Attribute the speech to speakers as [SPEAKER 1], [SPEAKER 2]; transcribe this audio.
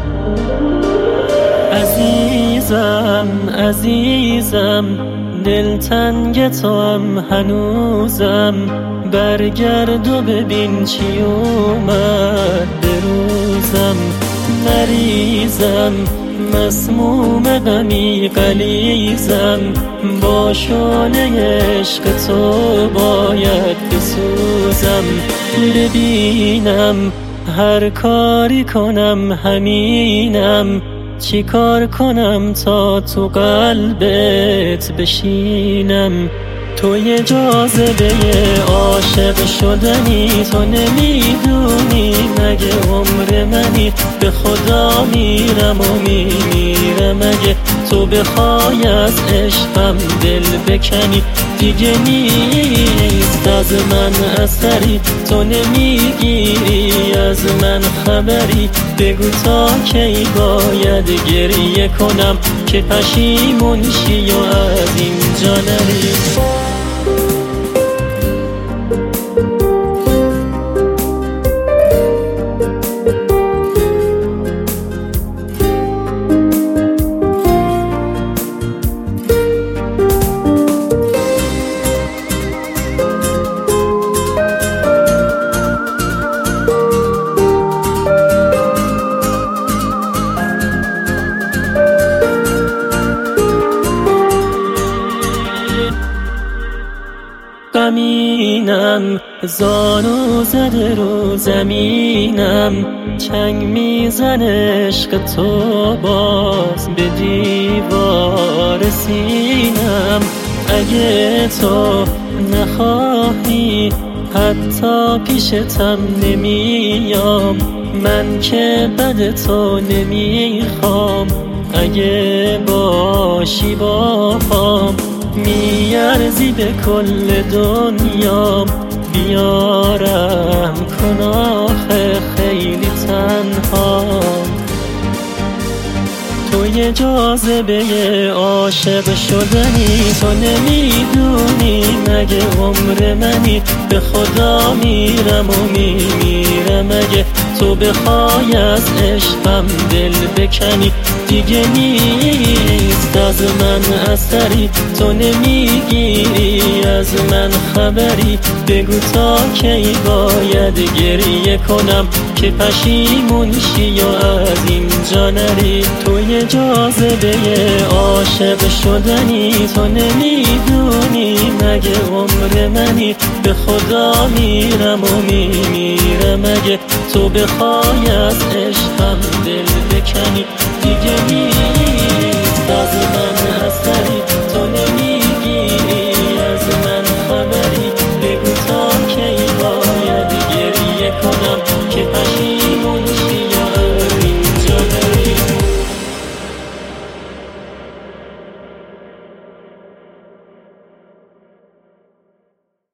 [SPEAKER 1] عزیزم عزیزم، دلتنگ توام هنوزم، برگرد و ببین چی اومد به روزم. مریضم مسموم غمی غلیظم، با شعله عشق تو باید بسوزم. ببینم هر کاری کنم همینم، چی کار کنم تا تو قلبت بشینم. تو یه جاذبه عاشق شدنی، تو نمیدونی مگه عمر منی، به خدا میرم و میمیرم اگه تو بخوای از عشقم دل بکنی. دیگه نیست از من اثری، تو نمیگیری از من خبری، بگو تا کی باید گریه کنم که پشیمون شی و از اینجا نری. غمینم زانو زده رو زمینم، چنگ میزنه عشق تو باز به دیوار سینم. اگه تو نخواهی حتی پیشتم نمیام، من که بد تو نمیخوام. اگه باشی با پام میارزی به کل دنیام، بیارم کن آخه خیلی تنهام. تو یه جاذبه عاشق شدنی، تو نمیدونی مگه عمر منی، به خدا میرم و میمیرم اگه تو بخوای از عشقم دل بکنی. دیگه نیست از من اثری، تو نمیگیری از من خبری، بگو تا کی باید گریه کنم که پشیمون شی و از اینجا نری. تو یه جاذبه عاشق شدنی، تو نمیدونی مگه عمر منی، به خدا میرم و میمیرم اگه تو بخوای از عشقم دل بکنی. دیگه نیست از من اثری.